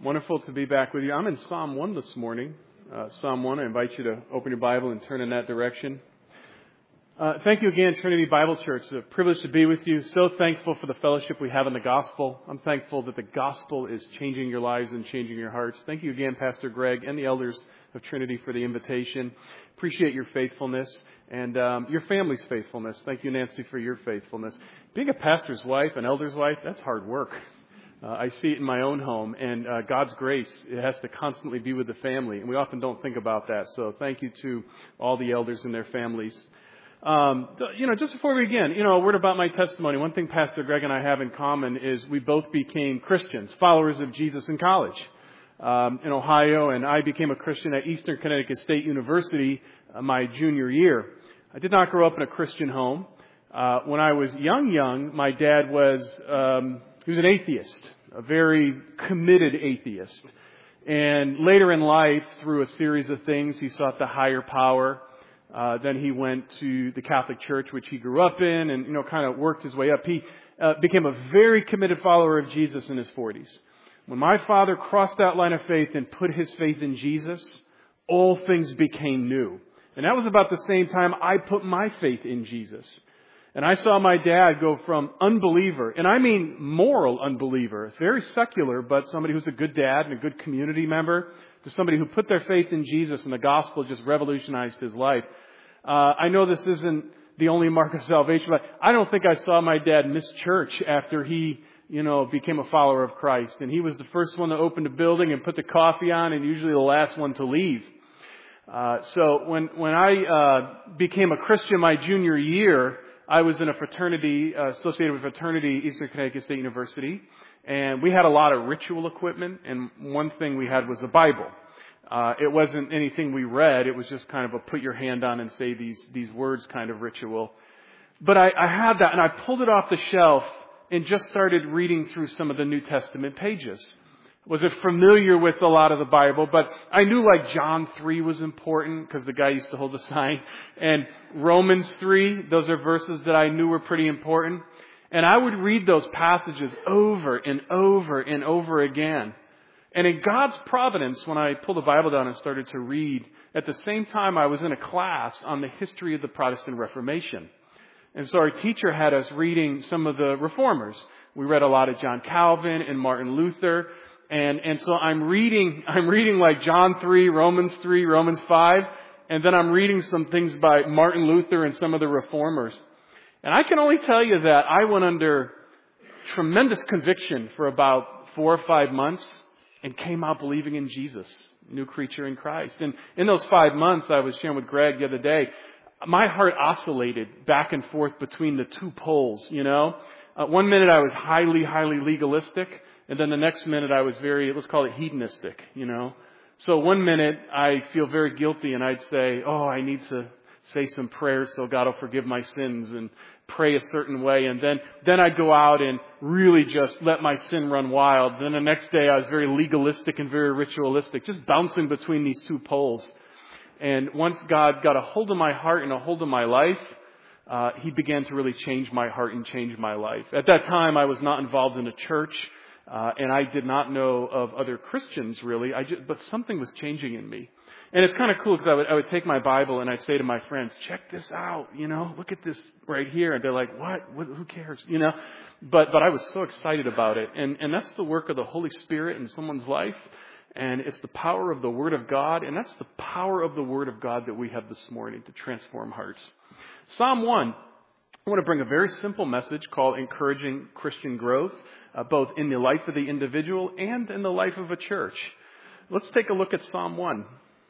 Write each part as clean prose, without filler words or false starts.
Wonderful to be back with you. I'm in Psalm 1 this morning. Psalm 1, I invite you to open your Bible and turn in that direction. Thank you again, Trinity Bible Church. It's a privilege to be with you. So thankful for the fellowship we have in the gospel. I'm thankful that the gospel is changing your lives and changing your hearts. Thank you again, Pastor Greg and the elders of Trinity for the invitation. Appreciate your faithfulness and your family's faithfulness. Thank you, Nancy, for your faithfulness. Being a pastor's wife, an elder's wife, that's hard work. I see it in my own home, and God's grace, it has to constantly be with the family, and we often don't think about that. So thank you to all the elders and their families. Just before we begin, a word about my testimony. One thing Pastor Greg and I have in common is we both became Christians, followers of Jesus in college in Ohio, and I became a Christian at Eastern Connecticut State University my junior year. I did not grow up in a Christian home. When I was young, my dad was he was an atheist, a very committed atheist. And later in life, through a series of things, he sought the higher power. Then he went to the Catholic Church, which he grew up in, and, kind of worked his way up. He became a very committed follower of Jesus in his 40s. When my father crossed that line of faith and put his faith in Jesus, all things became new. And that was about the same time I put my faith in Jesus. And I saw my dad go from unbeliever, and I mean moral unbeliever, very secular, but somebody who's a good dad and a good community member, to somebody who put their faith in Jesus, and the gospel just revolutionized his life. I know this isn't the only mark of salvation, but I don't think I saw my dad miss church after he, became a follower of Christ. And he was the first one to open the building and put the coffee on, and usually the last one to leave. So when I became a Christian my junior year, I was in a fraternity associated with fraternity, Eastern Connecticut State University, and we had a lot of ritual equipment, and one thing we had was a Bible. It wasn't anything we read, it was just kind of a put your hand on and say these words kind of ritual. But I had that, and I pulled it off the shelf and just started reading through some of the New Testament pages. Wasn't familiar with a lot of the Bible, but I knew like John 3 was important because the guy used to hold the sign. And Romans 3, those are verses that I knew were pretty important. And I would read those passages over and over and over again. And in God's providence, when I pulled the Bible down and started to read, at the same time I was in a class on the history of the Protestant Reformation. And so our teacher had us reading some of the reformers. We read a lot of John Calvin and Martin Luther. And so I'm reading like John 3, Romans 5, and then I'm reading some things by Martin Luther and some of the reformers. And I can only tell you that I went under tremendous conviction for about 4 or 5 months and came out believing in Jesus, new creature in Christ. And in those 5 months, I was sharing with Greg the other day, my heart oscillated back and forth between the two poles, 1 minute I was highly, highly legalistic. And then the next minute I was very, let's call it hedonistic, So 1 minute I feel very guilty and I'd say, I need to say some prayers so God will forgive my sins and pray a certain way. And then I'd go out and really just let my sin run wild. Then the next day I was very legalistic and very ritualistic, just bouncing between these two poles. And once God got a hold of my heart and a hold of my life, He began to really change my heart and change my life. At that time I was not involved in a church. And I did not know of other Christians really, but something was changing in me. And it's kind of cool because I would take my Bible and I'd say to my friends, check this out, look at this right here. And they're like, what? Who cares? But I was so excited about it. And that's the work of the Holy Spirit in someone's life. And it's the power of the Word of God. And that's the power of the Word of God that we have this morning to transform hearts. Psalm 1. I want to bring a very simple message called Encouraging Christian Growth, both in the life of the individual and in the life of a church. Let's take a look at Psalm 1.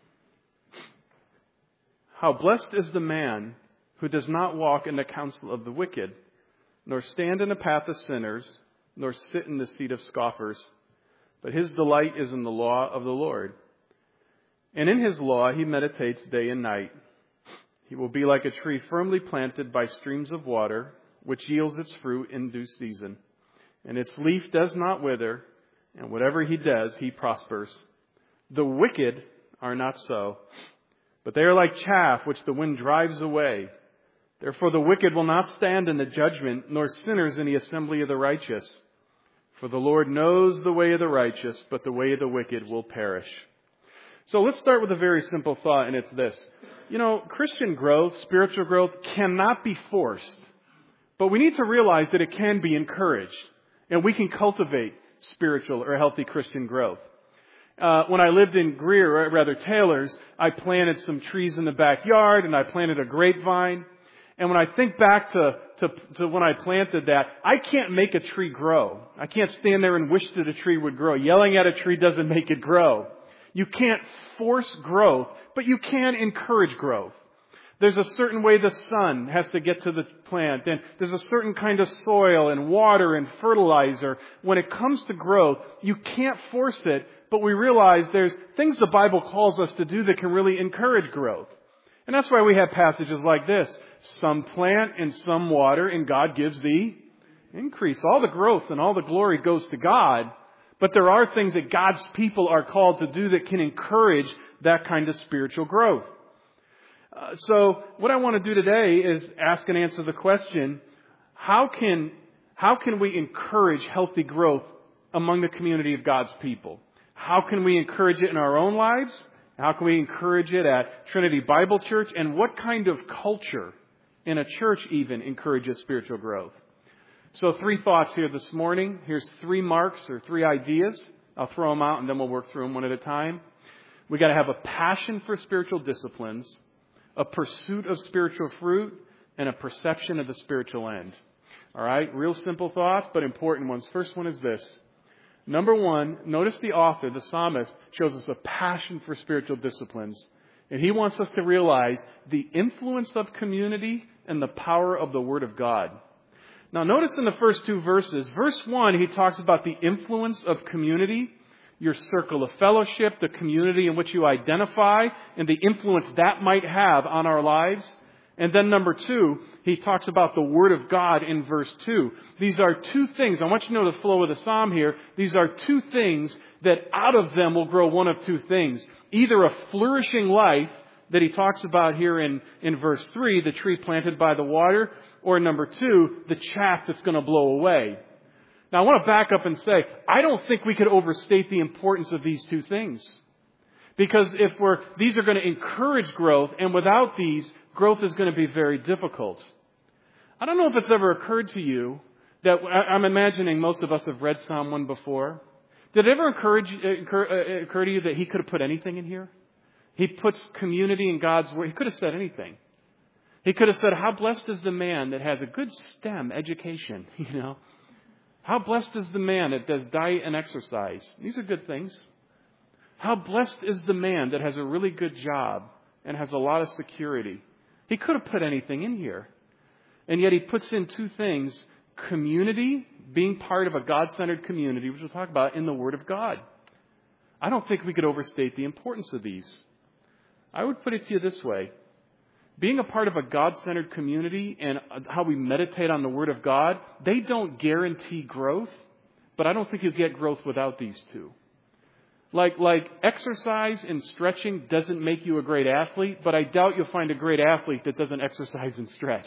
How blessed is the man who does not walk in the counsel of the wicked, nor stand in the path of sinners, nor sit in the seat of scoffers. But his delight is in the law of the Lord. And in his law he meditates day and night. He will be like a tree firmly planted by streams of water, which yields its fruit in due season. And its leaf does not wither, and whatever he does, he prospers. The wicked are not so, but they are like chaff which the wind drives away. Therefore the wicked will not stand in the judgment, nor sinners in the assembly of the righteous. For the Lord knows the way of the righteous, but the way of the wicked will perish. So let's start with a very simple thought, and it's this. Christian growth, spiritual growth, cannot be forced. But we need to realize that it can be encouraged. And we can cultivate spiritual or healthy Christian growth. When I lived in Greer, or rather Taylor's, I planted some trees in the backyard, and I planted a grapevine. And when I think back to when I planted that, I can't make a tree grow. I can't stand there and wish that a tree would grow. Yelling at a tree doesn't make it grow. You can't force growth, but you can encourage growth. There's a certain way the sun has to get to the plant, and there's a certain kind of soil and water and fertilizer. When it comes to growth, you can't force it, but we realize there's things the Bible calls us to do that can really encourage growth. And that's why we have passages like this. Some plant and some water, and God gives the increase. All the growth and all the glory goes to God. But there are things that God's people are called to do that can encourage that kind of spiritual growth. So what I want to do today is ask and answer the question, how can we encourage healthy growth among the community of God's people? How can we encourage it in our own lives? How can we encourage it at Trinity Bible Church? And what kind of culture in a church even encourages spiritual growth? So 3 thoughts here this morning. Here's 3 marks or 3 ideas. I'll throw them out and then we'll work through them one at a time. We got to have a passion for spiritual disciplines, a pursuit of spiritual fruit, and a perception of the spiritual end. All right, real simple thoughts, but important ones. First one is this. Number 1, notice the author, the psalmist, shows us a passion for spiritual disciplines. And he wants us to realize the influence of community and the power of the Word of God. Now notice in the first 2 verses, verse 1, he talks about the influence of community, your circle of fellowship, the community in which you identify, and the influence that might have on our lives. And then number 2, he talks about the Word of God in verse 2. These are 2 things. I want you to know the flow of the psalm here. These are 2 things that out of them will grow one of 2 things. Either a flourishing life that he talks about here in verse 3, the tree planted by the water, or number 2, the chaff that's going to blow away. Now I want to back up and say, I don't think we could overstate the importance of these 2 things. Because these are going to encourage growth, and without these, growth is going to be very difficult. I don't know if it's ever occurred to you that, I'm imagining most of us have read Psalm 1 before. Did it ever occur to you that he could have put anything in here? He puts community in God's Word. He could have said anything. He could have said, how blessed is the man that has a good STEM education, How blessed is the man that does diet and exercise. These are good things. How blessed is the man that has a really good job and has a lot of security. He could have put anything in here. And yet he puts in 2 things. Community, being part of a God-centered community, which we'll talk about in the Word of God. I don't think we could overstate the importance of these. I would put it to you this way. Being a part of a God-centered community and how we meditate on the Word of God, they don't guarantee growth, but I don't think you'll get growth without these 2. Like exercise and stretching doesn't make you a great athlete, but I doubt you'll find a great athlete that doesn't exercise and stretch.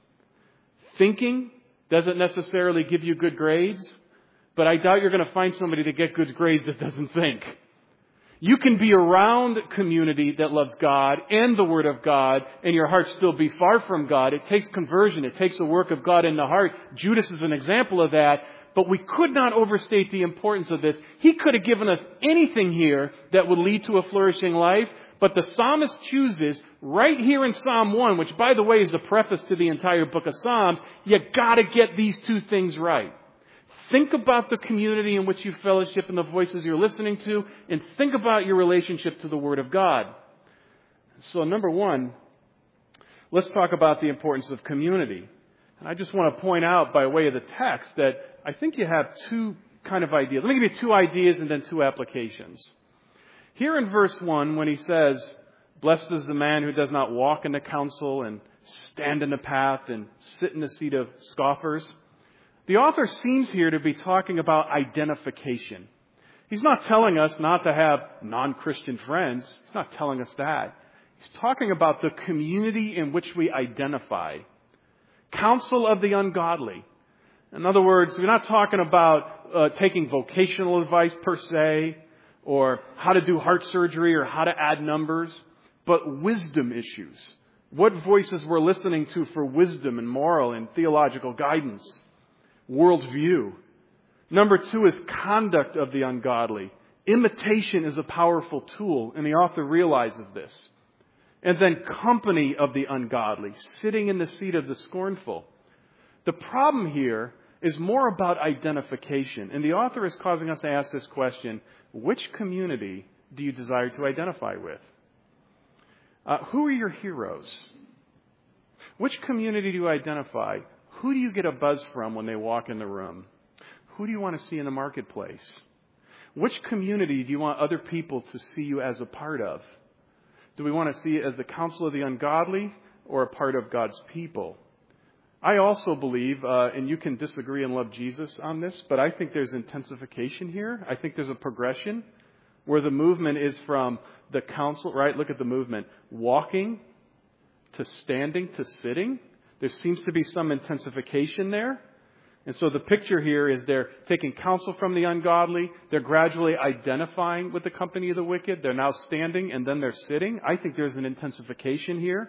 Thinking doesn't necessarily give you good grades, but I doubt you're going to find somebody to get good grades that doesn't think. You can be around community that loves God and the Word of God, and your heart still be far from God. It takes conversion. It takes the work of God in the heart. Judas is an example of that. But we could not overstate the importance of this. He could have given us anything here that would lead to a flourishing life. But the psalmist chooses right here in Psalm 1, which by the way is the preface to the entire book of Psalms, you got to get these 2 things right. Think about the community in which you fellowship and the voices you're listening to, and think about your relationship to the Word of God. So number 1, let's talk about the importance of community. And I just want to point out by way of the text that I think you have 2 kind of ideas. Let me give you 2 ideas and then 2 applications. Here in verse 1, when he says, blessed is the man who does not walk in the counsel and stand in the path and sit in the seat of scoffers, the author seems here to be talking about identification. He's not telling us not to have non-Christian friends. He's not telling us that. He's talking about the community in which we identify. Counsel of the ungodly. In other words, we're not talking about taking vocational advice per se, or how to do heart surgery or how to add numbers, but wisdom issues. What voices we're listening to for wisdom and moral and theological guidance, worldview. Number 2 is conduct of the ungodly. Imitation is a powerful tool, and the author realizes this. And then company of the ungodly, sitting in the seat of the scornful. The problem here is more about identification. And the author is causing us to ask this question: which community do you desire to identify with? Who are your heroes? Which community do you identify? Who do you get a buzz from when they walk in the room? Who do you want to see in the marketplace? Which community do you want other people to see you as a part of? Do we want to see it as the counsel of the ungodly or a part of God's people? I also believe, and you can disagree and love Jesus on this, but I think there's intensification here. I think there's a progression where the movement is from the counsel, right? Look at the movement. Walking to standing to sitting. There seems to be some intensification there. And so the picture here is they're taking counsel from the ungodly. They're gradually identifying with the company of the wicked. They're now standing and then they're sitting. I think there's an intensification here.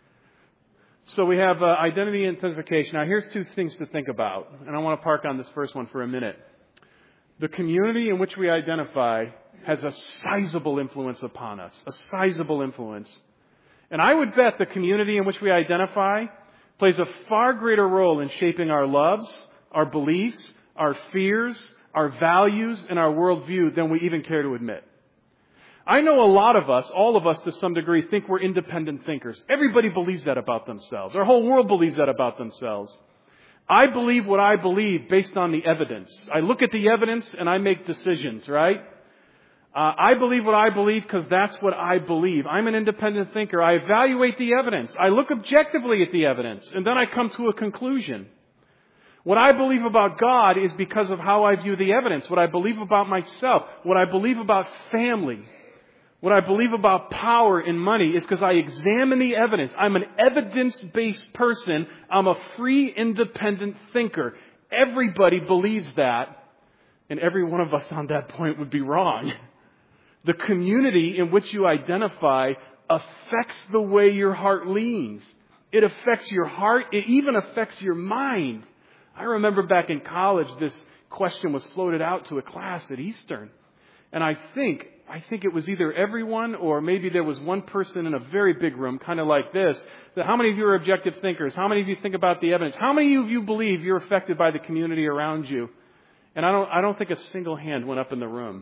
So we have identity intensification. Now here's 2 things to think about. And I want to park on this first one for a minute. The community in which we identify has a sizable influence upon us. A sizable influence. And I would bet the community in which we identify plays a far greater role in shaping our loves, our beliefs, our fears, our values, and our worldview than we even care to admit. I know a lot of us, all of us to some degree, think we're independent thinkers. Everybody believes that about themselves. Our whole world believes that about themselves. I believe what I believe based on the evidence. I look at the evidence and I make decisions, right? I believe what I believe because that's what I believe. I'm an independent thinker. I evaluate the evidence. I look objectively at the evidence, and then I come to a conclusion. What I believe about God is because of how I view the evidence. What I believe about myself, what I believe about family, what I believe about power and money is because I examine the evidence. I'm an evidence-based person. I'm a free, independent thinker. Everybody believes that, and every one of us on that point would be wrong. The community in which you identify affects the way your heart leans. It affects your heart. It even affects your mind. I remember back in college, this question was floated out to a class at Eastern. And I think it was either everyone or maybe there was one person in a very big room, kind of like this, that how many of you are objective thinkers? How many of you think about the evidence? How many of you believe you're affected by the community around you? And I don't think a single hand went up in the room.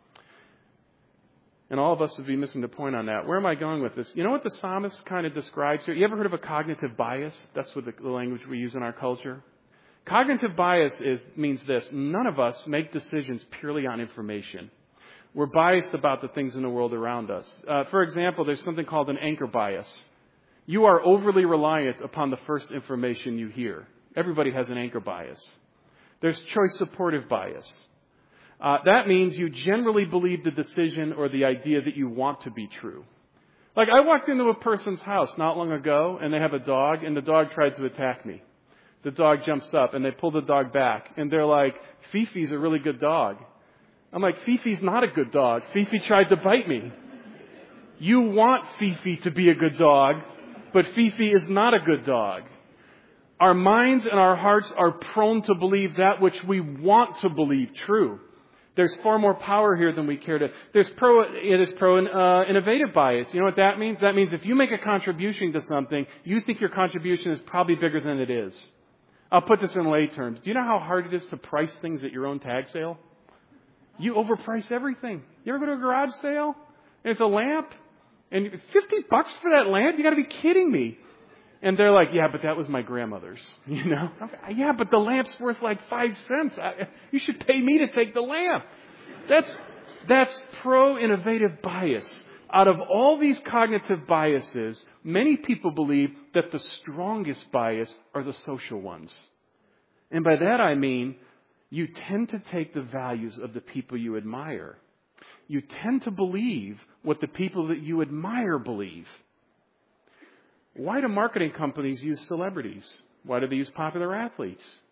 And all of us would be missing the point on that. Where am I going with this? You know what the psalmist kind of describes here? You ever heard of a cognitive bias? That's what the language we use in our culture. Cognitive bias means this. None of us make decisions purely on information. We're biased about the things in the world around us. For example, there's something called an anchor bias. You are overly reliant upon the first information you hear. Everybody has an anchor bias. There's choice supportive bias. That means you generally believe the decision or the idea that you want to be true. Like I walked into a person's house not long ago and they have a dog and the dog tried to attack me. The dog jumps up and they pull the dog back and they're like, Fifi's a really good dog. I'm like, Fifi's not a good dog. Fifi tried to bite me. You want Fifi to be a good dog, but Fifi is not a good dog. Our minds and our hearts are prone to believe that which we want to believe true. There's far more power here than we care to. There's innovative bias. You know what that means? That means if you make a contribution to something, you think your contribution is probably bigger than it is. I'll put this in lay terms. Do you know how hard it is to price things at your own tag sale? You overprice everything. You ever go to a garage sale and it's a lamp and $50 for that lamp? You got to be kidding me. And they're like, yeah, but that was my grandmother's, you know? Yeah, but the lamp's worth like 5 cents. You should pay me to take the lamp. That's pro-innovative bias. Out of all these cognitive biases, many people believe that the strongest bias are the social ones. And by that I mean, you tend to take the values of the people you admire. You tend to believe what the people that you admire believe. Why do marketing companies use celebrities? Why do they use popular athletes?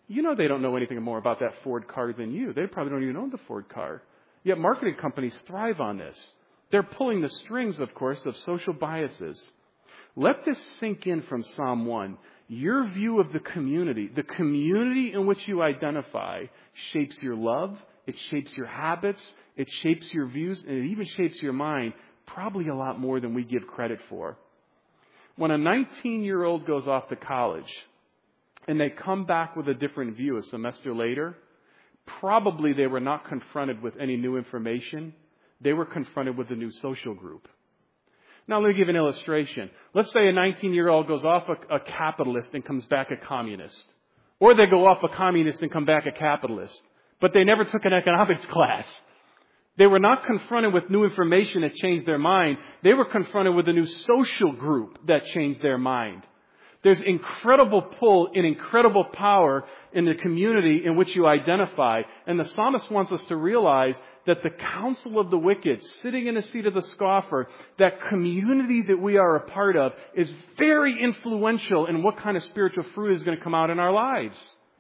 You know they don't know anything more about that Ford car than you. They probably don't even own the Ford car. Yet marketing companies thrive on this. They're pulling the strings, of course, of social biases. Let this sink in from Psalm 1. Your view of the community in which you identify, shapes your love, it shapes your habits, it shapes your views, and it even shapes your mind, probably a lot more than we give credit for. When a 19-year-old goes off to college and they come back with a different view a semester later, probably they were not confronted with any new information. They were confronted with a new social group. Now, let me give an illustration. Let's say a 19-year-old goes off a capitalist and comes back a communist. Or they go off a communist and come back a capitalist. But they never took an economics class. They were not confronted with new information that changed their mind. They were confronted with a new social group that changed their mind. There's incredible pull and incredible power in the community in which you identify. And the psalmist wants us to realize that the counsel of the wicked, sitting in the seat of the scoffer, that community that we are a part of, is very influential in what kind of spiritual fruit is going to come out in our lives.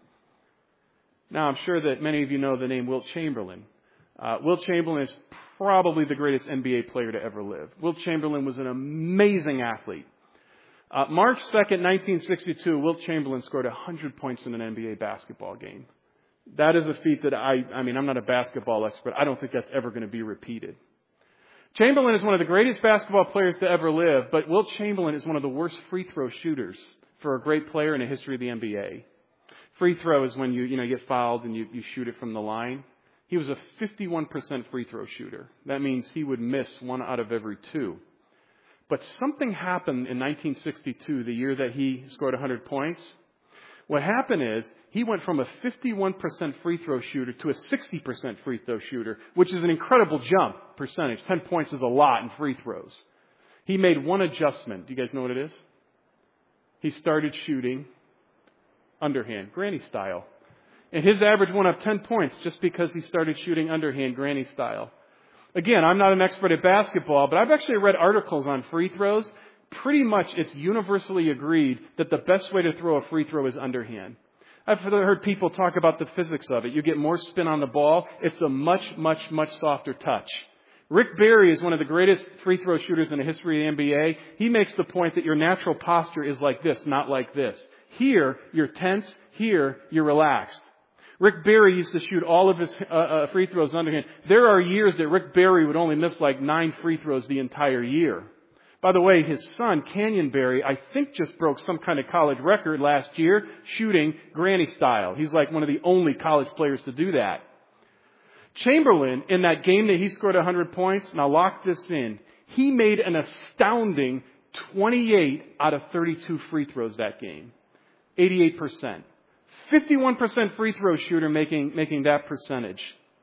Now, I'm sure that many of you know the name Wilt Chamberlain. Wilt Chamberlain is probably the greatest NBA player to ever live. Wilt Chamberlain was an amazing athlete. March 2nd, 1962, Wilt Chamberlain scored 100 points in an NBA basketball game. That is a feat that I'm not a basketball expert. I don't think that's ever going to be repeated. Chamberlain is one of the greatest basketball players to ever live, but Wilt Chamberlain is one of the worst free throw shooters for a great player in the history of the NBA. Free throw is when you get fouled and you shoot it from the line. He was a 51% free throw shooter. That means he would miss 1 out of every 2. But something happened in 1962, the year that he scored 100 points. What happened is he went from a 51% free throw shooter to a 60% free throw shooter, which is an incredible jump percentage. 10 points is a lot in free throws. He made one adjustment. Do you guys know what it is? He started shooting underhand, granny style. And his average went up 10 points just because he started shooting underhand, granny style. Again, I'm not an expert at basketball, but I've actually read articles on free throws. Pretty much it's universally agreed that the best way to throw a free throw is underhand. I've heard people talk about the physics of it. You get more spin on the ball. It's a much, much, much softer touch. Rick Barry is one of the greatest free throw shooters in the history of the NBA. He makes the point that your natural posture is like this, not like this. Here, you're tense. Here, you're relaxed. Rick Barry used to shoot all of his free throws underhand. There are years that Rick Barry would only miss like 9 free throws the entire year. By the way, his son, Canyon Barry, I think just broke some kind of college record last year shooting granny style. He's like one of the only college players to do that. Chamberlain, in that game that he scored 100 points, now lock this in, he made an astounding 28 out of 32 free throws that game. 88%. 51% free throw shooter making that percentage.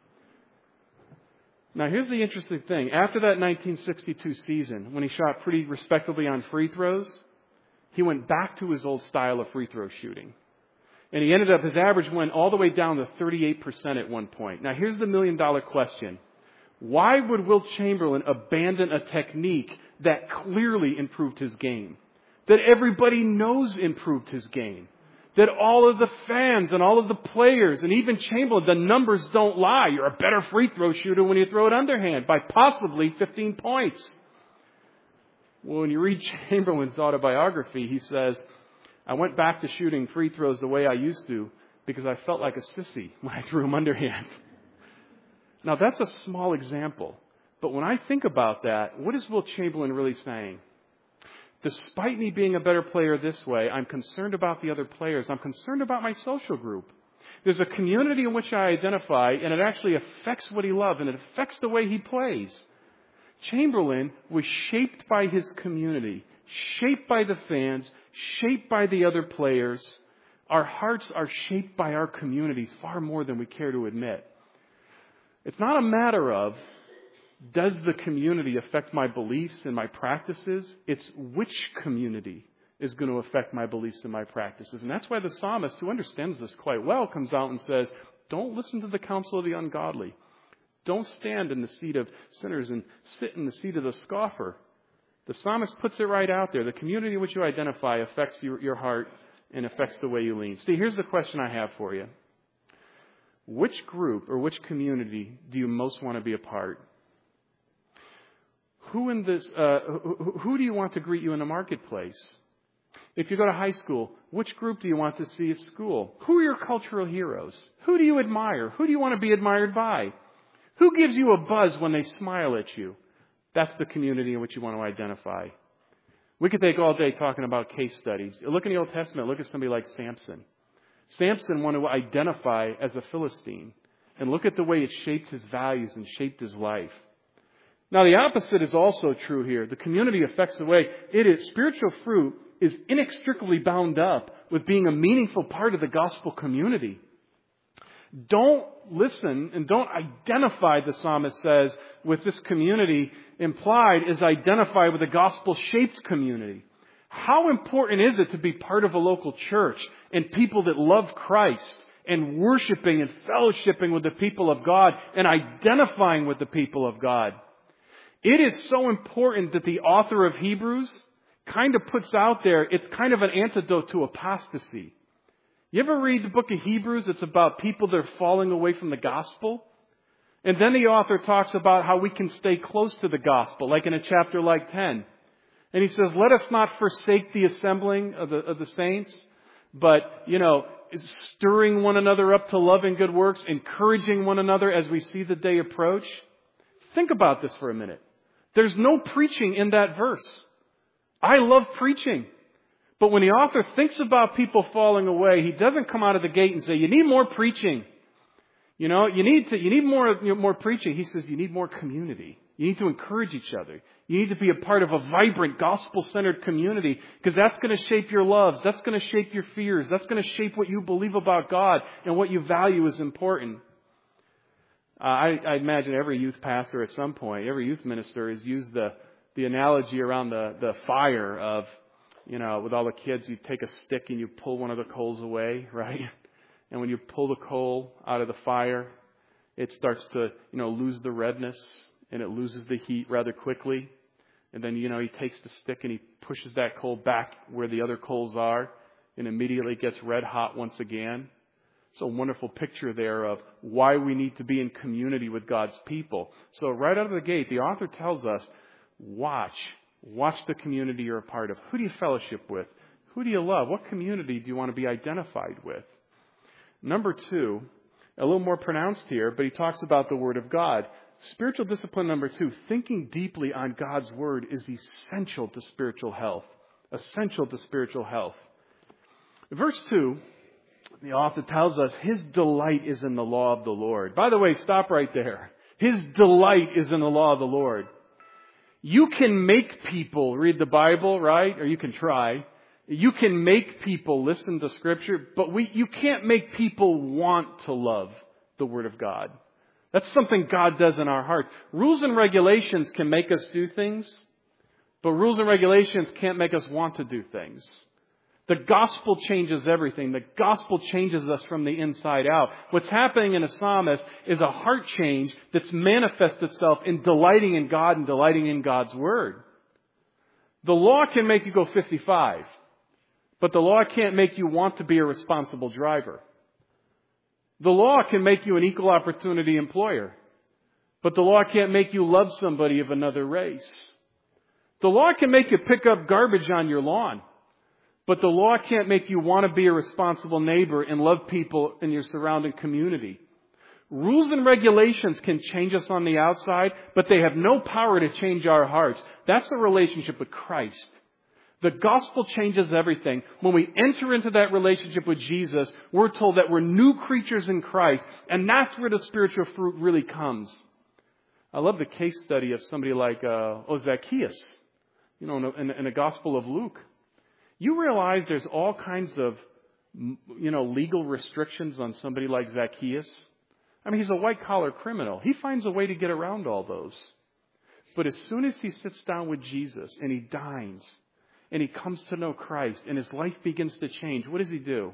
Now, here's the interesting thing. After that 1962 season, when he shot pretty respectably on free throws, he went back to his old style of free throw shooting. And he ended up, his average went all the way down to 38% at one point. Now, here's the million-dollar question. Why would Wilt Chamberlain abandon a technique that clearly improved his game? That everybody knows improved his game? That all of the fans and all of the players and even Chamberlain, the numbers don't lie. You're a better free throw shooter when you throw it underhand by possibly 15 points. Well, when you read Chamberlain's autobiography, he says, I went back to shooting free throws the way I used to because I felt like a sissy when I threw them underhand. Now, that's a small example. But when I think about that, what is Wilt Chamberlain really saying? Despite me being a better player this way, I'm concerned about the other players. I'm concerned about my social group. There's a community in which I identify, and it actually affects what he loves, and it affects the way he plays. Chamberlain was shaped by his community, shaped by the fans, shaped by the other players. Our hearts are shaped by our communities far more than we care to admit. It's not a matter of, does the community affect my beliefs and my practices? It's which community is going to affect my beliefs and my practices. And that's why the psalmist, who understands this quite well, comes out and says, don't listen to the counsel of the ungodly. Don't stand in the seat of sinners and sit in the seat of the scoffer. The psalmist puts it right out there. The community in which you identify affects your heart and affects the way you lean. Steve, here's the question I have for you. Which group or which community do you most want to be a part? Who do you want to greet you in the marketplace? If you go to high school, which group do you want to see at school? Who are your cultural heroes? Who do you admire? Who do you want to be admired by? Who gives you a buzz when they smile at you? That's the community in which you want to identify. We could take all day talking about case studies. Look in the Old Testament. Look at somebody like Samson. Samson wanted to identify as a Philistine. And look at the way it shaped his values and shaped his life. Now, the opposite is also true here. The community affects the way it is. Spiritual fruit is inextricably bound up with being a meaningful part of the gospel community. Don't listen and don't identify, the psalmist says, with this community. Implied is identify with a gospel-shaped community. How important is it to be part of a local church and people that love Christ and worshiping and fellowshipping with the people of God and identifying with the people of God? It is so important that the author of Hebrews kind of puts out there, it's kind of an antidote to apostasy. You ever read the book of Hebrews? It's about people that are falling away from the gospel. And then the author talks about how we can stay close to the gospel, like in a chapter like 10. And he says, let us not forsake the assembling of the saints, but, stirring one another up to love and good works, encouraging one another as we see the day approach. Think about this for a minute. There's no preaching in that verse. I love preaching. But when the author thinks about people falling away, he doesn't come out of the gate and say, you need more preaching. You need more preaching. He says you need more community. You need to encourage each other. You need to be a part of a vibrant, gospel-centered community because that's going to shape your loves. That's going to shape your fears. That's going to shape what you believe about God and what you value is important. I imagine every youth pastor at some point, every youth minister has used the analogy around the fire of, with all the kids, you take a stick and you pull one of the coals away, right? And when you pull the coal out of the fire, it starts to, lose the redness and it loses the heat rather quickly. And then, he takes the stick and he pushes that coal back where the other coals are and immediately gets red hot once again. It's a wonderful picture there of why we need to be in community with God's people. So right out of the gate, the author tells us, watch the community you're a part of. Who do you fellowship with? Who do you love? What community do you want to be identified with? Number 2, a little more pronounced here, but he talks about the Word of God. Spiritual discipline number 2, thinking deeply on God's Word is essential to spiritual health. Essential to spiritual health. Verse 2, the author tells us his delight is in the law of the Lord. By the way, stop right there. His delight is in the law of the Lord. You can make people read the Bible, right? Or you can try. You can make people listen to Scripture, but you can't make people want to love the Word of God. That's something God does in our heart. Rules and regulations can make us do things, but rules and regulations can't make us want to do things. The gospel changes everything. The gospel changes us from the inside out. What's happening in a psalmist is a heart change that's manifests itself in delighting in God and delighting in God's Word. The law can make you go 55. But the law can't make you want to be a responsible driver. The law can make you an equal opportunity employer. But the law can't make you love somebody of another race. The law can make you pick up garbage on your lawn. But the law can't make you want to be a responsible neighbor and love people in your surrounding community. Rules and regulations can change us on the outside, but they have no power to change our hearts. That's a relationship with Christ. The gospel changes everything. When we enter into that relationship with Jesus, we're told that we're new creatures in Christ, and that's where the spiritual fruit really comes. I love the case study of somebody like Zacchaeus, in the Gospel of Luke. You realize there's all kinds of, legal restrictions on somebody like Zacchaeus. I mean, he's a white-collar criminal. He finds a way to get around all those. But as soon as he sits down with Jesus and he dines, and he comes to know Christ, and his life begins to change, what does he do?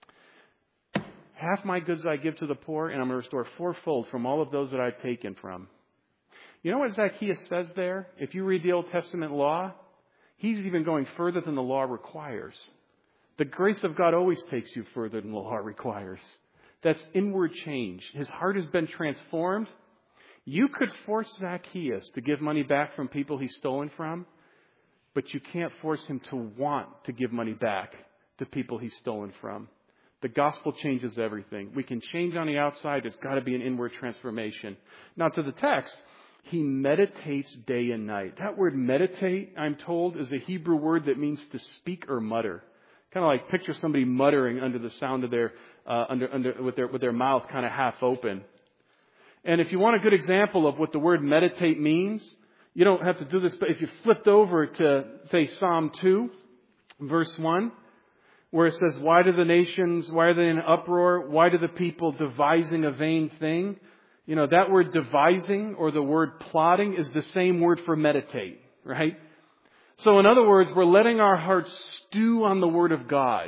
Half my goods I give to the poor, and I'm going to restore fourfold from all of those that I've taken from. You know what Zacchaeus says there? If you read the Old Testament law, he's even going further than the law requires. The grace of God always takes you further than the law requires. That's inward change. His heart has been transformed. You could force Zacchaeus to give money back from people he's stolen from, but you can't force him to want to give money back to people he's stolen from. The gospel changes everything. We can change on the outside. There's got to be an inward transformation. Now to the text, he meditates day and night. That word meditate, I'm told, is a Hebrew word that means to speak or mutter. Kind of like picture somebody muttering under the sound of their with their mouth kind of half open. And if you want a good example of what the word meditate means, you don't have to do this, but if you flipped over to, say, Psalm 2, verse 1, where it says, why are they in uproar? Why do the people devising a vain thing? You know, that word devising or the word plotting is the same word for meditate, right? So in other words, we're letting our hearts stew on the Word of God.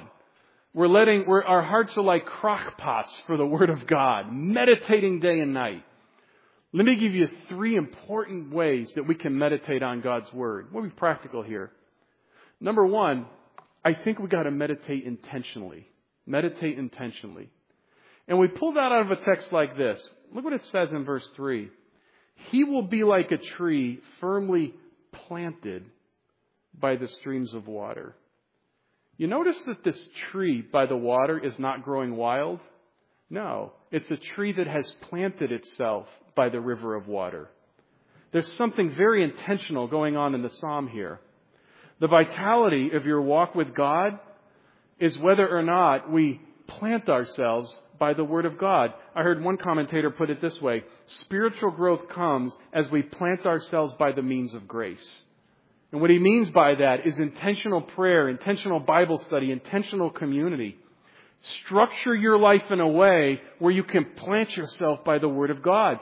Our hearts are like crock pots for the Word of God, meditating day and night. Let me give you 3 important ways that we can meditate on God's Word. We'll be practical here. Number 1, I think we got to meditate intentionally. Meditate intentionally. And we pull that out of a text like this. Look what it says in verse 3. He will be like a tree firmly planted by the streams of water. You notice that this tree by the water is not growing wild? No, it's a tree that has planted itself by the river of water. There's something very intentional going on in the psalm here. The vitality of your walk with God is whether or not we plant ourselves by the Word of God. I heard one commentator put it this way: spiritual growth comes as we plant ourselves by the means of grace. And what he means by that is intentional prayer, intentional Bible study, intentional community. Structure your life in a way where you can plant yourself by the Word of God.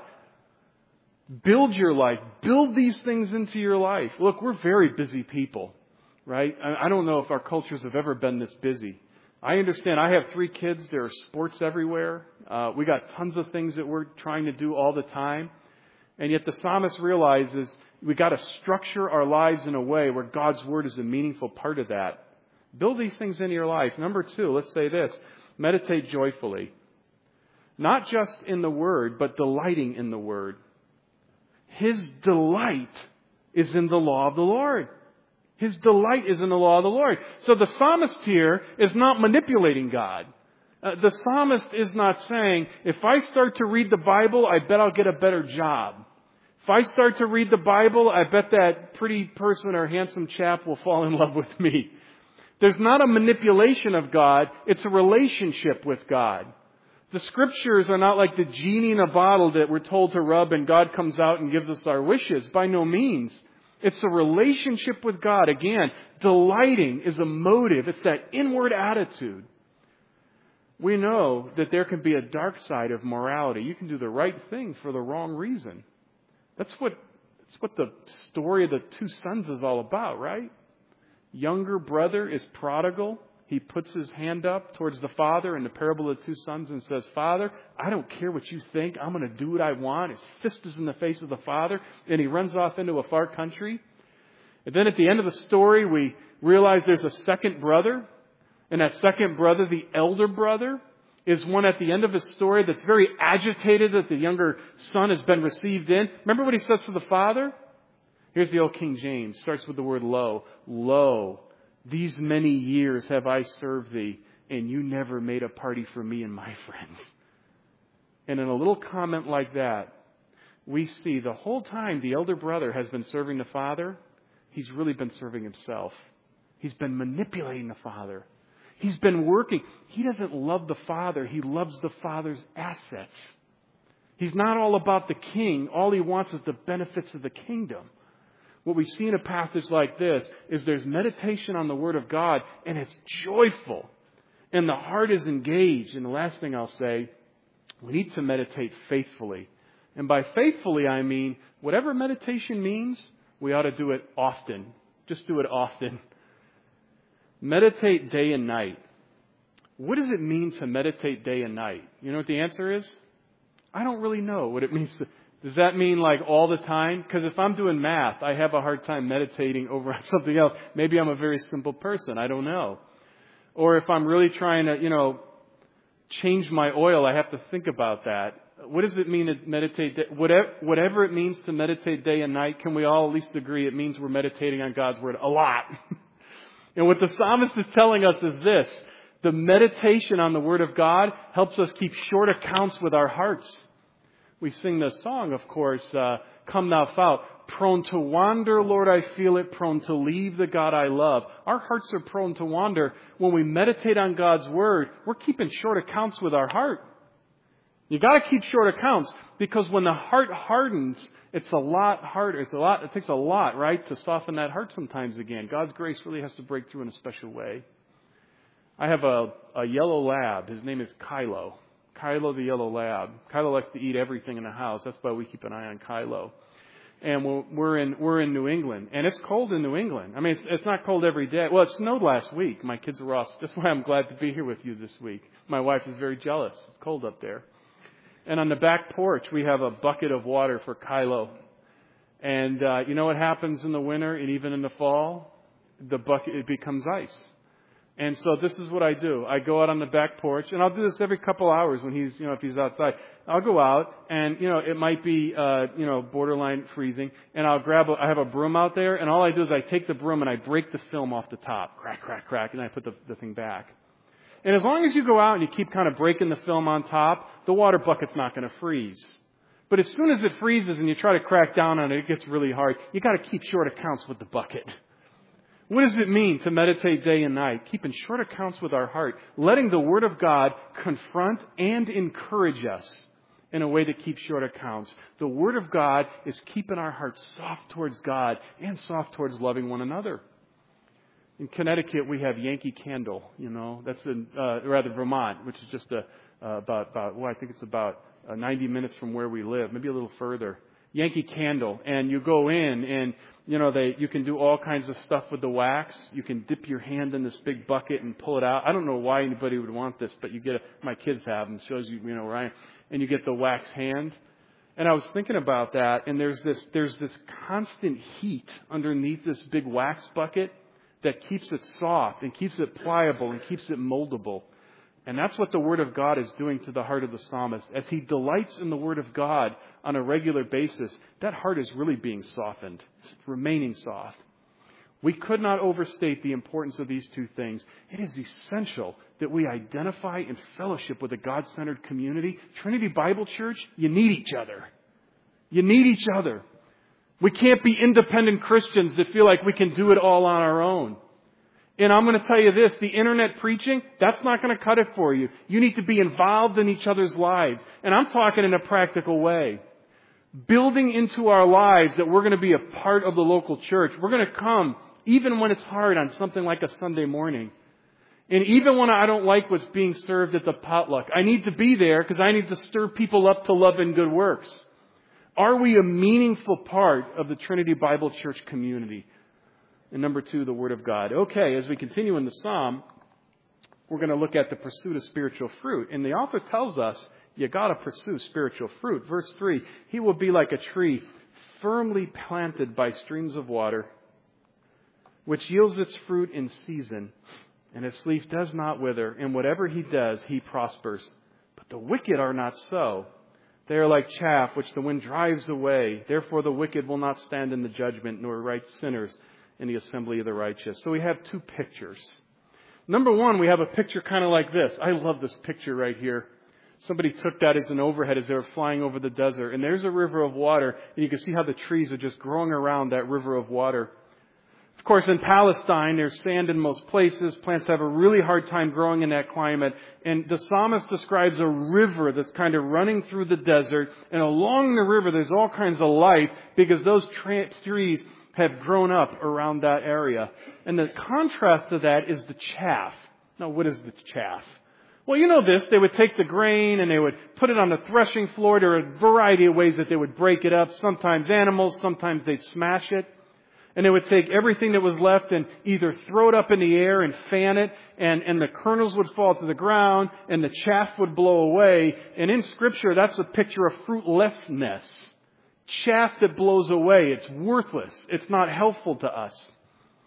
Build your life. Build these things into your life. Look, we're very busy people, right? I don't know if our cultures have ever been this busy. I understand. I have 3 kids. There are sports everywhere. We got tons of things that we're trying to do all the time. And yet the psalmist realizes we got to structure our lives in a way where God's Word is a meaningful part of that. Build these things into your life. Number 2, let's say this: meditate joyfully. Not just in the Word, but delighting in the Word. His delight is in the law of the Lord. His delight is in the law of the Lord. So the psalmist here is not manipulating God. The psalmist is not saying, if I start to read the Bible, I bet I'll get a better job. If I start to read the Bible, I bet that pretty person or handsome chap will fall in love with me. There's not a manipulation of God. It's a relationship with God. The Scriptures are not like the genie in a bottle that we're told to rub and God comes out and gives us our wishes. By no means. It's a relationship with God. Again, delighting is a motive. It's that inward attitude. We know that there can be a dark side of morality. You can do the right thing for the wrong reason. That's what the story of the 2 sons is all about, right? Younger brother is prodigal. He puts his hand up towards the father in the parable of the 2 sons and says, Father, I don't care what you think. I'm going to do what I want. His fist is in the face of the father, and he runs off into a far country. And then at the end of the story, we realize there's a second brother. And that second brother, the elder brother, is one at the end of his story that's very agitated that the younger son has been received in. Remember what he says to the father? Here's the old King James. Starts with the word lo. Lo, these many years have I served thee, and you never made a party for me and my friends. And in a little comment like that, we see the whole time the elder brother has been serving the father, he's really been serving himself. He's been manipulating the father. He's been working. He doesn't love the Father. He loves the Father's assets. He's not all about the king. All he wants is the benefits of the kingdom. What we see in a passage like this is there's meditation on the Word of God, and it's joyful. And the heart is engaged. And the last thing I'll say, we need to meditate faithfully. And by faithfully, I mean whatever meditation means, we ought to do it often. Just do it often. Meditate day and night. What does it mean to meditate day and night? You know what the answer is? I don't really know what it means. Does that mean like all the time? Because if I'm doing math, I have a hard time meditating over on something else. Maybe I'm a very simple person. I don't know. Or if I'm really trying to, change my oil, I have to think about that. What does it mean to meditate? Whatever it means to meditate day and night, can we all at least agree it means we're meditating on God's Word a lot? And what the psalmist is telling us is this: the meditation on the Word of God helps us keep short accounts with our hearts. We sing the song, of course, Come Thou Fount. Prone to wander, Lord, I feel it, prone to leave the God I love. Our hearts are prone to wander. When we meditate on God's Word, we're keeping short accounts with our heart. You got to keep short accounts, because when the heart hardens, it's a lot harder. It takes a lot, right, to soften that heart sometimes again. God's grace really has to break through in a special way. I have a yellow lab. His name is Kylo. Kylo the yellow lab. Kylo likes to eat everything in the house. That's why we keep an eye on Kylo. And we're in New England, and it's cold in New England. I mean, it's not cold every day. Well, it snowed last week. My kids were off. That's why I'm glad to be here with you this week. My wife is very jealous. It's cold up there. And on the back porch, we have a bucket of water for Kylo. And you know what happens in the winter and even in the fall? The bucket, it becomes ice. And so this is what I do. I go out on the back porch, and I'll do this every couple hours when he's, if he's outside. I'll go out, and, it might be, borderline freezing, and I have a broom out there, and all I do is I take the broom and I break the film off the top. Crack, crack, crack, and I put the thing back. And as long as you go out and you keep kind of breaking the film on top, the water bucket's not going to freeze. But as soon as it freezes and you try to crack down on it, it gets really hard. You got to keep short accounts with the bucket. What does it mean to meditate day and night? Keeping short accounts with our heart, letting the Word of God confront and encourage us in a way to keep short accounts. The Word of God is keeping our hearts soft towards God and soft towards loving one another. In Connecticut, we have Yankee Candle. That's in Vermont, which is just I think it's about 90 minutes from where we live, maybe a little further. Yankee Candle, and you go in, and you can do all kinds of stuff with the wax. You can dip your hand in this big bucket and pull it out. I don't know why anybody would want this, but you get my kids have them. Shows you, where I am, and you get the wax hand. And I was thinking about that, and there's this constant heat underneath this big wax bucket that keeps it soft and keeps it pliable and keeps it moldable. And that's what the Word of God is doing to the heart of the psalmist. As he delights in the Word of God on a regular basis, that heart is really being softened. It's remaining soft. We could not overstate the importance of these two things. It is essential that we identify and fellowship with a God-centered community. Trinity Bible Church, you need each other. You need each other. We can't be independent Christians that feel like we can do it all on our own. And I'm going to tell you this, the internet preaching, that's not going to cut it for you. You need to be involved in each other's lives. And I'm talking in a practical way. Building into our lives that we're going to be a part of the local church. We're going to come, even when it's hard, on something like a Sunday morning. And even when I don't like what's being served at the potluck, I need to be there because I need to stir people up to love and good works. Are we a meaningful part of the Trinity Bible Church community? And number 2, the Word of God. Okay, as we continue in the Psalm, we're going to look at the pursuit of spiritual fruit. And the author tells us, you got to pursue spiritual fruit. Verse 3, he will be like a tree firmly planted by streams of water, which yields its fruit in season, and its leaf does not wither. And whatever he does, he prospers. But the wicked are not so. They are like chaff, which the wind drives away. Therefore the wicked will not stand in the judgment, nor right sinners in the assembly of the righteous. So we have 2 pictures. Number 1, we have a picture kind of like this. I love this picture right here. Somebody took that as an overhead as they were flying over the desert. And there's a river of water, and you can see how the trees are just growing around that river of water. Of course, in Palestine, there's sand in most places. Plants have a really hard time growing in that climate. And the psalmist describes a river that's kind of running through the desert. And along the river, there's all kinds of life because those trees have grown up around that area. And the contrast to that is the chaff. Now, what is the chaff? Well, you know this. They would take the grain and they would put it on the threshing floor. There are a variety of ways that they would break it up. Sometimes animals, sometimes they'd smash it. And they would take everything that was left and either throw it up in the air and fan it, and the kernels would fall to the ground, and the chaff would blow away. And in Scripture, that's a picture of fruitlessness. Chaff that blows away. It's worthless. It's not helpful to us.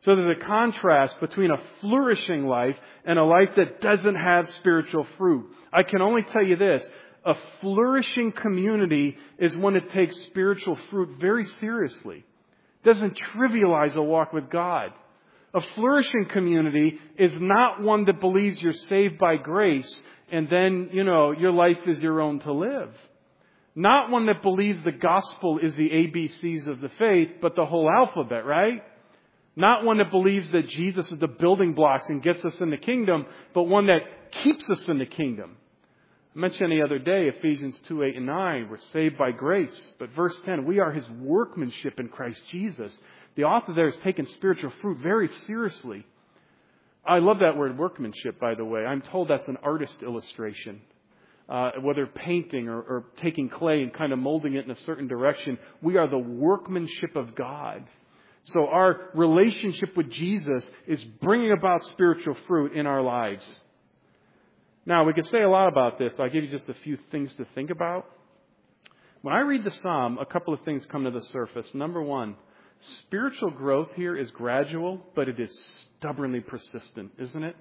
So there's a contrast between a flourishing life and a life that doesn't have spiritual fruit. I can only tell you this. A flourishing community is one that takes spiritual fruit very seriously. Doesn't trivialize a walk with God. A flourishing community is not one that believes you're saved by grace and then, your life is your own to live. Not one that believes the gospel is the ABCs of the faith, but the whole alphabet, right? Not one that believes that Jesus is the building blocks and gets us in the kingdom, but one that keeps us in the kingdom. I mentioned the other day, Ephesians 2:8-9, we're saved by grace. But verse 10, we are His workmanship in Christ Jesus. The author there has taken spiritual fruit very seriously. I love that word workmanship, by the way. I'm told that's an artist illustration. Whether painting or taking clay and kind of molding it in a certain direction, we are the workmanship of God. So our relationship with Jesus is bringing about spiritual fruit in our lives. Now, we could say a lot about this. I'll give you just a few things to think about. When I read the Psalm, a couple of things come to the surface. Number one, spiritual growth here is gradual, but it is stubbornly persistent, isn't it?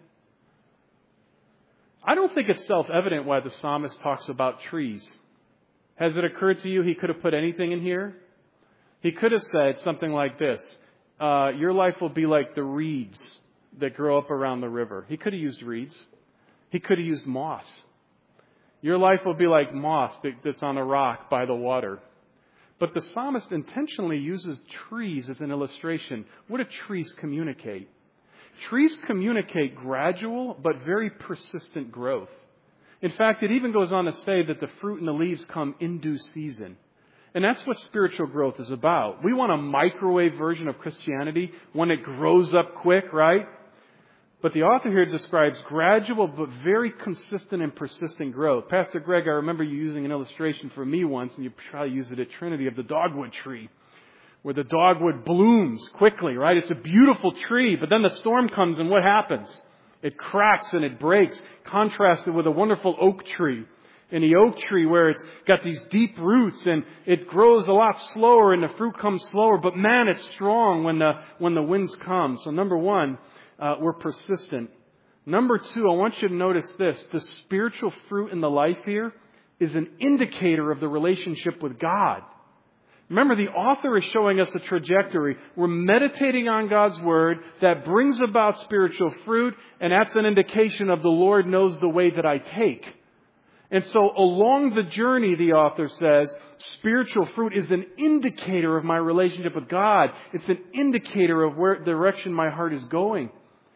I don't think it's self-evident why the psalmist talks about trees. Has it occurred to you he could have put anything in here? He could have said something like this. Your life will be like the reeds that grow up around the river. He could have used reeds. He could have used moss. Your life will be like moss that's on a rock by the water. But the psalmist intentionally uses trees as an illustration. What do trees communicate? Trees communicate gradual but very persistent growth. In fact, it even goes on to say that the fruit and the leaves come in due season. And that's what spiritual growth is about. We want a microwave version of Christianity, one that grows up quick, right? But the author here describes gradual but very consistent and persistent growth. Pastor Greg, I remember you using an illustration for me once, and you probably used it at Trinity, of the dogwood tree, where the dogwood blooms quickly, right? It's a beautiful tree, but then the storm comes and what happens? It cracks and it breaks, contrasted with a wonderful oak tree. In the oak tree where it's got these deep roots and it grows a lot slower and the fruit comes slower, but man, it's strong when the winds come. So number one, we're persistent. Number two, I want you to notice this. The spiritual fruit in the life here is an indicator of the relationship with God. Remember, the author is showing us a trajectory. We're meditating on God's Word that brings about spiritual fruit, and that's an indication of the Lord knows the way that I take. And so along the journey, the author says, spiritual fruit is an indicator of my relationship with God. It's an indicator of where direction my heart is going.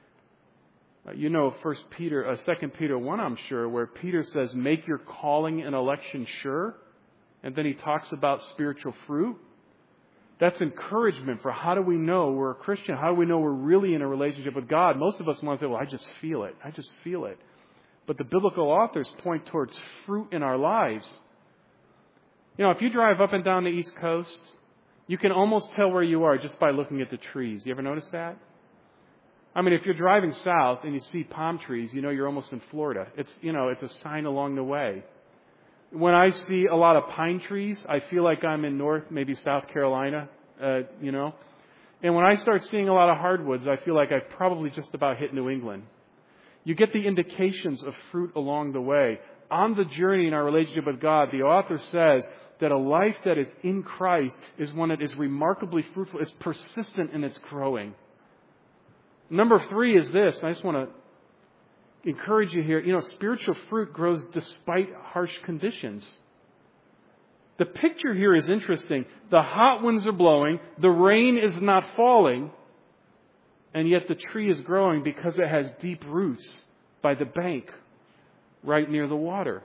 2 Peter 1, I'm sure, where Peter says, make your calling and election sure. And then he talks about spiritual fruit. That's encouragement for how do we know we're a Christian? How do we know we're really in a relationship with God? Most of us want to say, well, I just feel it. I just feel it. But the biblical authors point towards fruit in our lives. If you drive up and down the East Coast, you can almost tell where you are just by looking at the trees. You ever notice that? I mean, if you're driving south and you see palm trees, you're almost in Florida. It's a sign along the way. When I see a lot of pine trees, I feel like I'm in maybe South Carolina, And when I start seeing a lot of hardwoods, I feel like I've probably just about hit New England. You get the indications of fruit along the way. On the journey in our relationship with God, the author says that a life that is in Christ is one that is remarkably fruitful. It's persistent in its growing. Number 3 is this, and I just want to encourage you here. Spiritual fruit grows despite harsh conditions. The picture here is interesting. The hot winds are blowing. The rain is not falling. And yet the tree is growing because it has deep roots by the bank right near the water.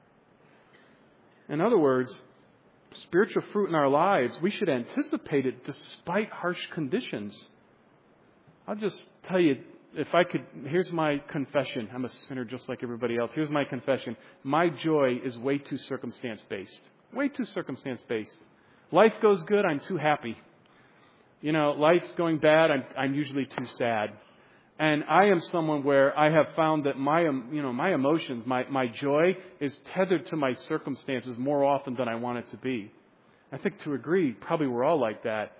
In other words, spiritual fruit in our lives, we should anticipate it despite harsh conditions. I'll just tell you, here's my confession. I'm a sinner just like everybody else. Here's my confession. My joy is way too circumstance-based. Way too circumstance-based. Life goes good, I'm too happy. Life's going bad, I'm usually too sad. And I am someone where I have found that my emotions, my joy is tethered to my circumstances more often than I want it to be. I think to agree, probably we're all like that.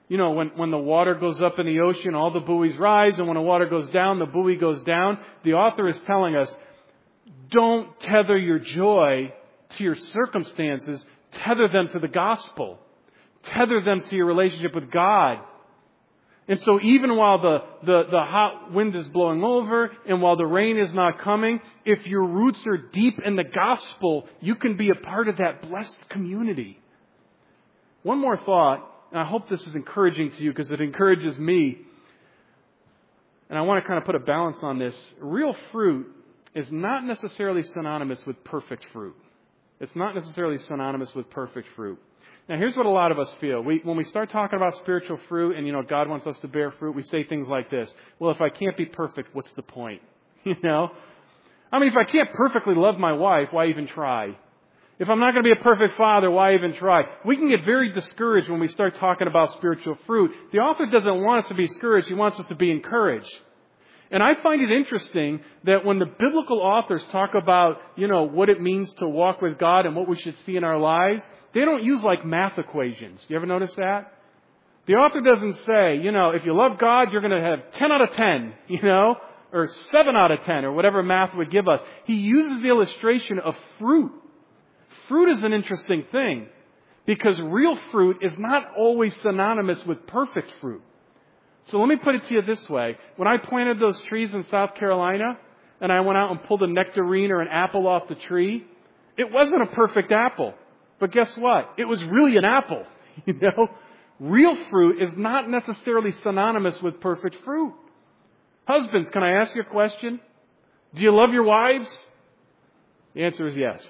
You know, when the water goes up in the ocean, all the buoys rise, and when the water goes down, the buoy goes down. The author is telling us, don't tether your joy to your circumstances. Tether them to the gospel. Tether them to your relationship with God. And so even while the hot wind is blowing over and while the rain is not coming, if your roots are deep in the gospel, you can be a part of that blessed community. One more thought, and I hope this is encouraging to you because it encourages me. And I want to kind of put a balance on this. Real fruit is not necessarily synonymous with perfect fruit. It's not necessarily synonymous with perfect fruit. Now, here's what a lot of us feel. When we start talking about spiritual fruit and, God wants us to bear fruit, we say things like this. Well, if I can't be perfect, what's the point? If I can't perfectly love my wife, why even try? If I'm not going to be a perfect father, why even try? We can get very discouraged when we start talking about spiritual fruit. The author doesn't want us to be discouraged. He wants us to be encouraged. And I find it interesting that when the biblical authors talk about, what it means to walk with God and what we should see in our lives, they don't use like math equations. You ever notice that? The author doesn't say, if you love God, you're going to have 10 out of 10, or 7 out of 10, or whatever math would give us. He uses the illustration of fruit. Fruit is an interesting thing because real fruit is not always synonymous with perfect fruit. So let me put it to you this way. When I planted those trees in South Carolina and I went out and pulled a nectarine or an apple off the tree, it wasn't a perfect apple. But guess what? It was really an apple. Real fruit is not necessarily synonymous with perfect fruit. Husbands, can I ask you a question? Do you love your wives? The answer is yes.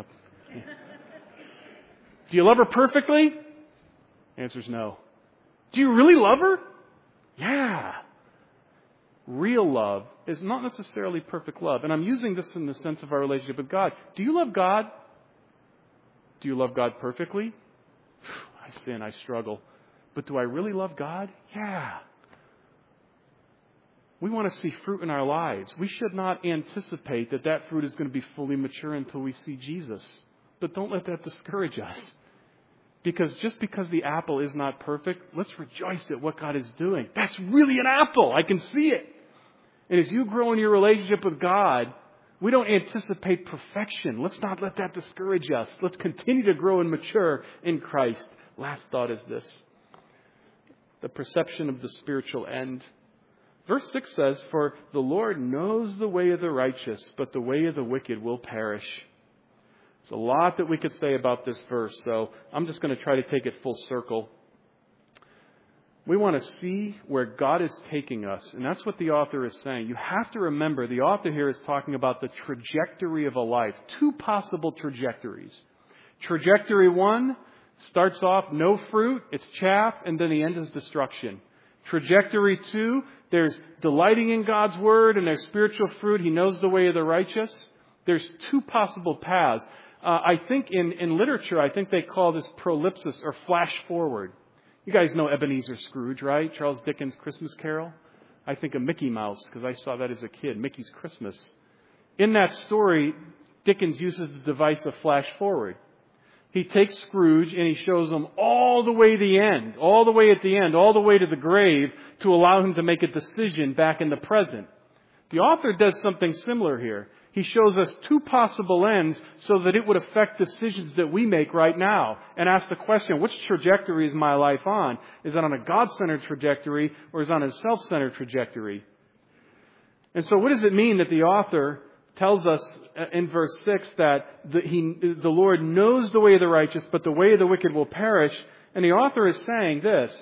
Do you love her perfectly? The answer is no. Do you really love her? Yeah. Real love is not necessarily perfect love. And I'm using this in the sense of our relationship with God. Do you love God? Do you love God perfectly? I sin, I struggle. But do I really love God? Yeah. We want to see fruit in our lives. We should not anticipate that fruit is going to be fully mature until we see Jesus. But don't let that discourage us. Because just because the apple is not perfect, let's rejoice at what God is doing. That's really an apple. I can see it. And as you grow in your relationship with God, we don't anticipate perfection. Let's not let that discourage us. Let's continue to grow and mature in Christ. Last thought is this. The perception of the spiritual end. Verse 6 says, "For the Lord knows the way of the righteous, but the way of the wicked will perish." There's a lot that we could say about this verse, so I'm just going to try to take it full circle. We want to see where God is taking us, and that's what the author is saying. You have to remember, the author here is talking about the trajectory of a life. 2 possible trajectories. Trajectory 1 starts off no fruit, it's chaff, and then the end is destruction. Trajectory 2, there's delighting in God's Word and there's spiritual fruit. He knows the way of the righteous. There's 2 possible paths. I think in literature, I think they call this prolepsis or flash forward. You guys know Ebenezer Scrooge, right? Charles Dickens' Christmas Carol. I think of Mickey Mouse because I saw that as a kid, Mickey's Christmas. In that story, Dickens uses the device of flash forward. He takes Scrooge and he shows him all the way to the end, all the way at the end, all the way to the grave to allow him to make a decision back in the present. The author does something similar here. He shows us 2 possible ends so that it would affect decisions that we make right now. And ask the question, which trajectory is my life on? Is it on a God-centered trajectory or is it on a self-centered trajectory? And so what does it mean that the author tells us in verse 6 that the Lord knows the way of the righteous, but the way of the wicked will perish? And the author is saying this.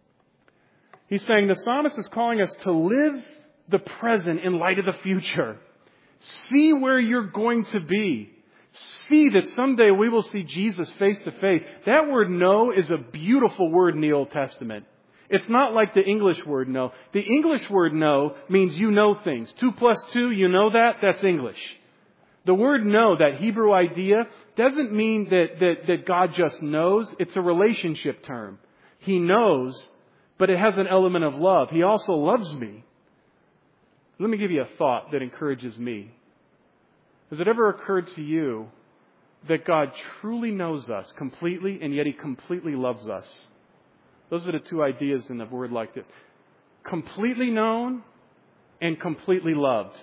He's saying the psalmist is calling us to live the present in light of the future. See where you're going to be. See that someday we will see Jesus face to face. That word know is a beautiful word in the Old Testament. It's not like the English word know. The English word know means you know things. 2 + 2, you know that? That's English. The word know, that Hebrew idea, doesn't mean that God just knows. It's a relationship term. He knows, but it has an element of love. He also loves me. Let me give you a thought that encourages me. Has it ever occurred to you that God truly knows us completely and yet He completely loves us? Those are the two ideas in a word like that. Completely known and completely loved.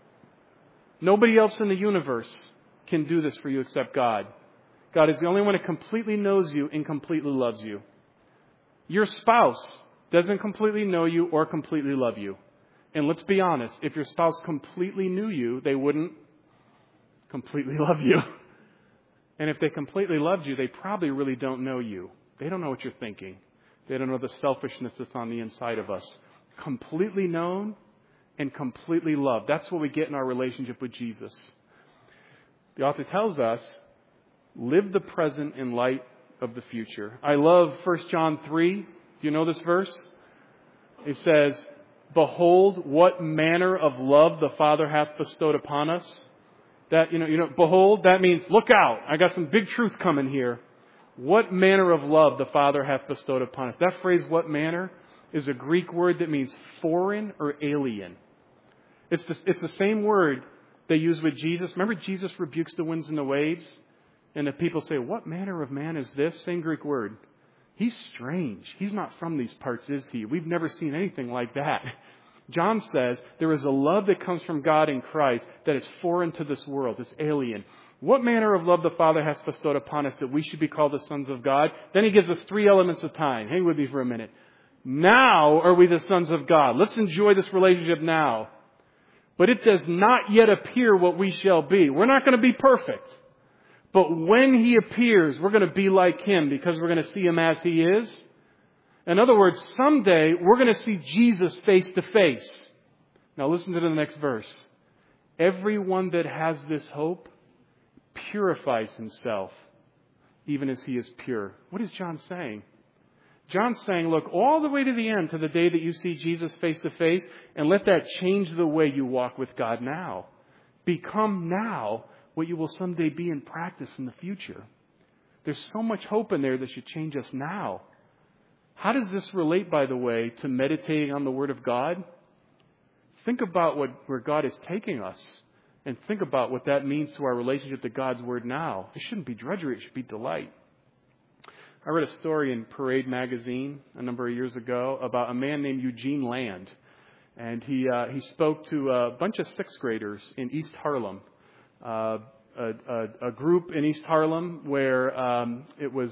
Nobody else in the universe can do this for you except God. God is the only one that completely knows you and completely loves you. Your spouse doesn't completely know you or completely love you. And let's be honest, if your spouse completely knew you, they wouldn't completely love you. And if they completely loved you, they probably really don't know you. They don't know what you're thinking. They don't know the selfishness that's on the inside of us. Completely known and completely loved. That's what we get in our relationship with Jesus. The author tells us, live the present in light of the future. I love 1 John 3. Do you know this verse? It says, behold, what manner of love the Father hath bestowed upon us. That, behold, that means look out. I got some big truth coming here. What manner of love the Father hath bestowed upon us. That phrase, what manner, is a Greek word that means foreign or alien. It's the same word they use with Jesus. Remember, Jesus rebukes the winds and the waves? And the people say, what manner of man is this? Same Greek word. He's strange. He's not from these parts, is he? We've never seen anything like that. John says there is a love that comes from God in Christ that is foreign to this world. It's alien. What manner of love the Father has bestowed upon us that we should be called the sons of God? Then he gives us 3 elements of time. Hang with me for a minute. Now are we the sons of God. Let's enjoy this relationship now. But it does not yet appear what we shall be. We're not going to be perfect. But when he appears, we're going to be like him because we're going to see him as he is. In other words, someday we're going to see Jesus face to face. Now listen to the next verse. Everyone that has this hope purifies himself, even as he is pure. What is John saying? John's saying, look, all the way to the end, to the day that you see Jesus face to face, and let that change the way you walk with God now. Become now what you will someday be in practice in the future. There's so much hope in there that should change us now. How does this relate, by the way, to meditating on the Word of God? Think about where God is taking us, and think about what that means to our relationship to God's Word now. It shouldn't be drudgery, it should be delight. I read a story in Parade magazine a number of years ago about a man named Eugene Land. And he spoke to a bunch of 6th graders in East Harlem. A group in East Harlem where it was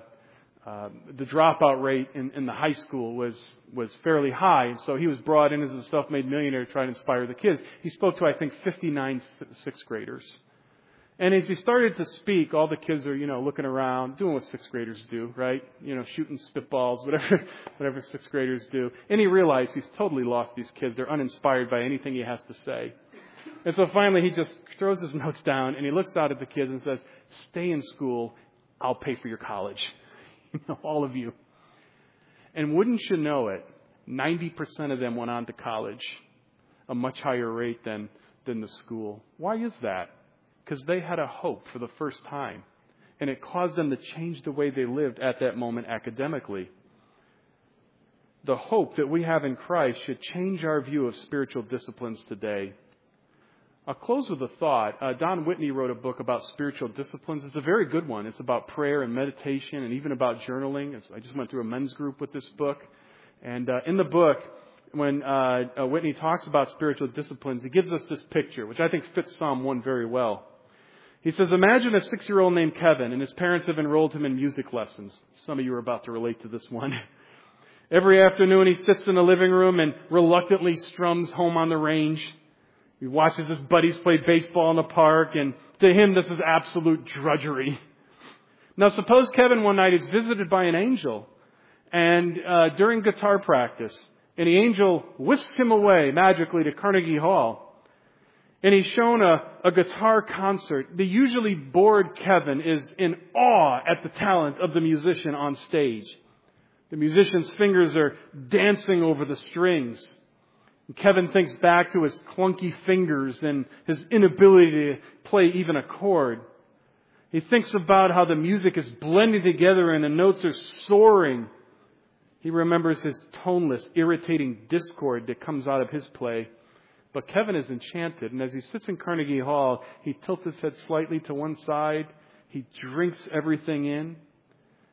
the dropout rate in the high school was fairly high. And so he was brought in as a self-made millionaire to try to inspire the kids. He spoke to, I think, 59 6th graders. And as he started to speak, all the kids are, looking around, doing what 6th graders do, right? Shooting spitballs, whatever 6th graders do. And he realized he's totally lost these kids. They're uninspired by anything he has to say. And so finally he just throws his notes down and he looks out at the kids and says, stay in school. I'll pay for your college. All of you. And wouldn't you know it, 90% of them went on to college, a much higher rate than the school. Why is that? Because they had a hope for the first time. And it caused them to change the way they lived at that moment academically. The hope that we have in Christ should change our view of spiritual disciplines today. I'll close with a thought. Don Whitney wrote a book about spiritual disciplines. It's a very good one. It's about prayer and meditation and even about journaling. I just went through a men's group with this book. And in the book, when Whitney talks about spiritual disciplines, he gives us this picture, which I think fits Psalm 1 very well. He says, imagine a 6-year-old named Kevin, and his parents have enrolled him in music lessons. Some of you are about to relate to this one. Every afternoon he sits in the living room and reluctantly strums Home on the Range. He watches his buddies play baseball in the park, and to him this is absolute drudgery. Now suppose Kevin one night is visited by an angel, and during guitar practice, and the angel whisks him away magically to Carnegie Hall. And he's shown a guitar concert. The usually bored Kevin is in awe at the talent of the musician on stage. The musician's fingers are dancing over the strings. And Kevin thinks back to his clunky fingers and his inability to play even a chord. He thinks about how the music is blending together and the notes are soaring. He remembers his toneless, irritating discord that comes out of his play. But Kevin is enchanted, and as he sits in Carnegie Hall, he tilts his head slightly to one side. He drinks everything in.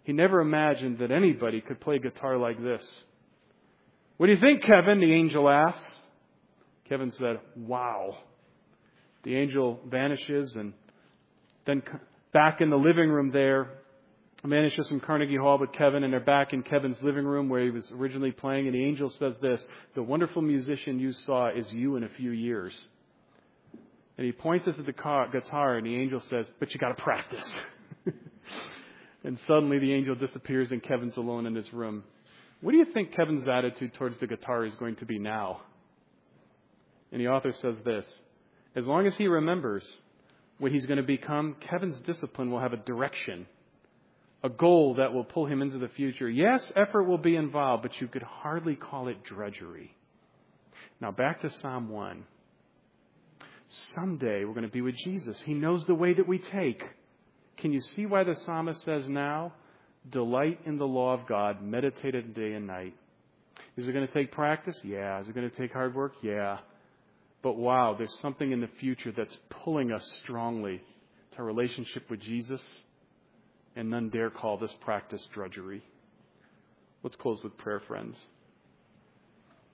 He never imagined that anybody could play guitar like this. "What do you think, Kevin?" the angel asks. Kevin said, "Wow." The angel vanishes, and then back in the living room there, vanishes from Carnegie Hall with Kevin, and they're back in Kevin's living room where he was originally playing, and the angel says this, "The wonderful musician you saw is you in a few years." And he points us at the guitar, and the angel says, "But you got to practice." And suddenly the angel disappears, and Kevin's alone in his room. What do you think Kevin's attitude towards the guitar is going to be now? And the author says this, as long as he remembers what he's going to become, Kevin's discipline will have a direction, a goal that will pull him into the future. Yes, effort will be involved, but you could hardly call it drudgery. Now back to Psalm 1. Someday we're going to be with Jesus. He knows the way that we take. Can you see why the psalmist says now, delight in the law of God, meditate it day and night? Is it going to take practice? Yeah. Is it going to take hard work? Yeah. But wow, there's something in the future that's pulling us strongly to a relationship with Jesus, and none dare call this practice drudgery. Let's close with prayer, friends.